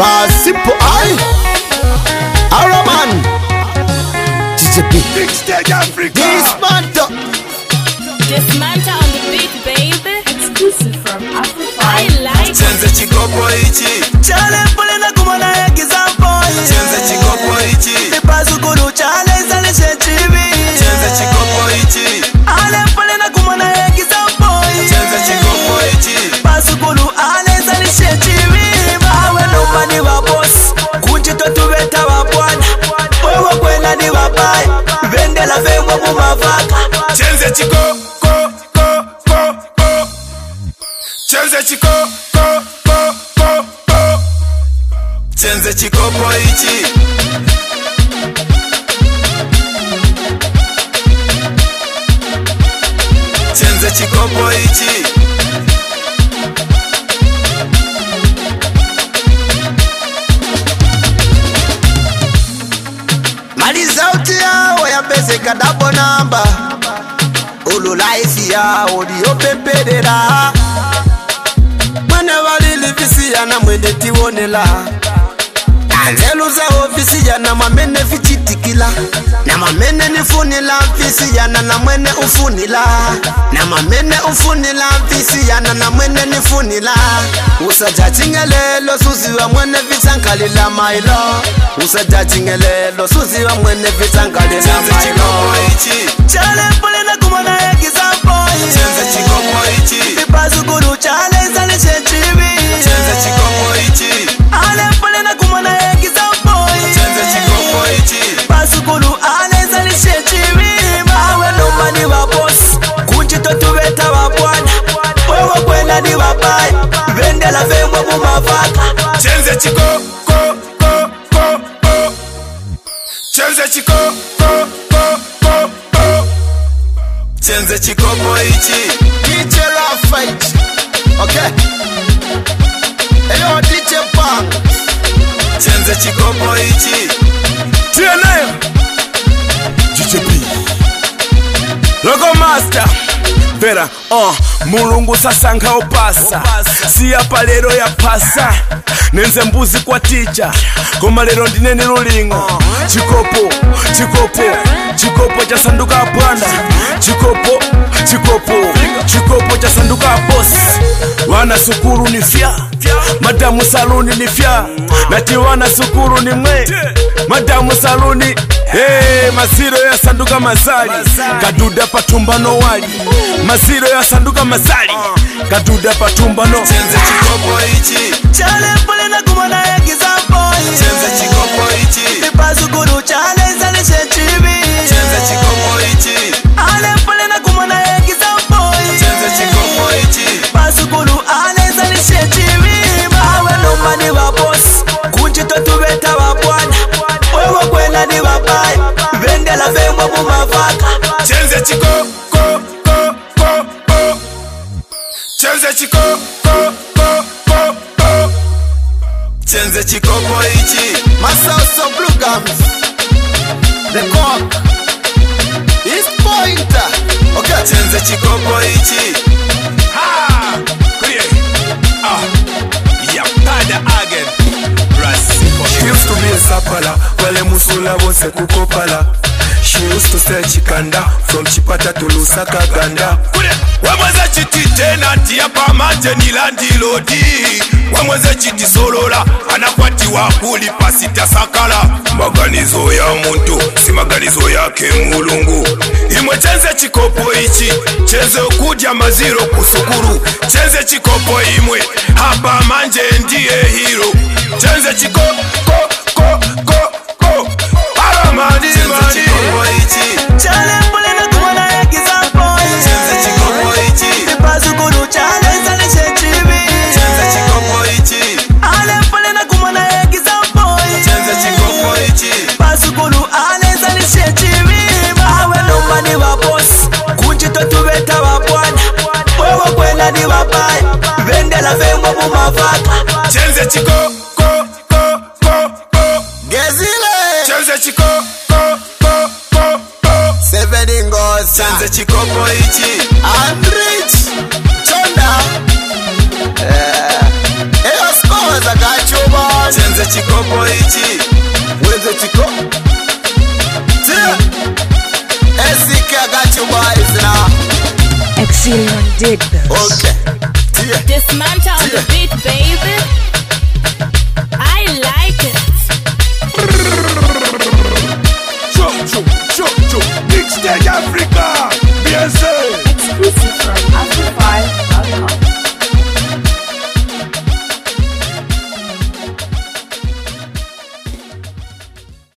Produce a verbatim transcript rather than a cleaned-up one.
Simple I Araman D J B Big Stage Africa. Dismantle Dismantle on the beat, baby. Exclusive from Africa. I like Chenze chikopo ichi Chale pole na kumana ya kizampo Chenze chikopo ichi Nipasu kuru chale zale shechibi Chenze chikopo ichi Ale pole na kumana ya kizampo Chenze chikopo ichi Pasu kuru ale zale shechibi Bawe nupa ni wa boss Kunjito tubeta wa bwana Wewe kwena ni wa bae Vende la vengo mumavaka Chenze chiko ko ko ko ko Chenze chiko ko ko ko ko Chenze chikopo ichi Chenze chikopo ichi Mali sauti yao ya pese kadabo namba Ulu laisi yao diyo pepedera Mwene walili visi ya na mwende tiwonela Angelu za ofisi ya na mamene fichitikila Na mamene nifunila visi ya na na mwene ufunila Na mamene ufunila visi ya na na mwene nifunila Usaja chingelelo suzi wa mwene vitankalila mailo Usaja chingelelo suzi wa mwene vitankalila Chenze chikopo mailo ichi Chale pole na kumana ya kizampo Chenze chikopo ichi Nipasu kuru chale zale shechibi Chenze chikopo ichi Ale pole na kumana ya kizampo Chenze chikopo ichi Pasukulu ale zali shechibi Mawe nupa ni wa boss Kunjito tubeta wa bwana Wewe kwena ni wa bae Vende la vengo mumavaka Chenze chiko ko ko ko ko Chenze chiko ko ko ko ko Chenze chikopo ichi D J Rafite Okay Eyo D J Bang Chenze chikopo ichi Tia nayo D J B Logo Master Vera, uh, mulungu sasa nkaopasa Siyapa lero ya pasa Nenze mbuzi kwa ticha Koma lero ndineni lulingo Chikopo, chikopo Chikopo cha sanduka bwana Chikopo, chikopo Chikopo cha sanduka boss Wana sukuru ni fya Madamu saluni ni fya Nati wana sukuru ni mwe Madamu saluni Hey, masiro ya sanduka mazali Kaduda patumbano wali Masiro ya sanduka mazali Kaduda patumbano Chenze chikopo ichi Chale pole na kumana ya kizampo Chenze chikopo ichi Nipasu kuru chale zale shechibi Chenze chikopo ichi Ale pole na kumana ya kizampo Chenze chikopo ichi Pasukulu ale zali shechibi Mawe nupa ni wa boss Kunjito tubeta wa bwana Wewe kwena ni wa bae Vende la vengo mumavaka Chenze chiko ko ko ko ko Chenze chiko ko ko ko ko Chenze chikopo ichi Masauso Blue Gums The Cock East Pointer Okay Chenze chikopo ichi Ha! Kuye! Ah! Ya pada again! She used to be a sapala, wale musula wose kukopala. She used to sell chikanda, from Chipata to Lusaka, Ganda. Wamweze chiti tena tia pamanje nilandi lodi Wamweze chiti solola anakwatiwa kulipa sita sakala Maganizo ya muntu si maganizo yake mulungu Imwe chenze chikopo ichi Chenze kuja maziro kusukuru Chenze chikopo imwe hapa manje ndiye hero Chenze chiko ko ko ko ko Aramadi Chenze madi chikopo ichi Chale pole na kumana ya kizampo Chenze chikopo ichi Pasukulu chale zale shechibi Chenze chikopo ichi Ale pole na kumana ya kizampo Chenze chikopo ichi Pasukulu ale zale shechibi Mawe nupa ni wa boss Kunjito tubeta wa bwana Wewe kwena ni wa bae Vende la vengo mumavaka Chenze chiko ko ko ko ko Gezile Chenze chiko ko ko ko ko Seven Ingos Chenze chikopo ichi Andrich Chonda Eh Eyo scores agachuba Chenze I got you boys now. Exilion did this. Okay. Yeah. Dismantle on the beat, baby.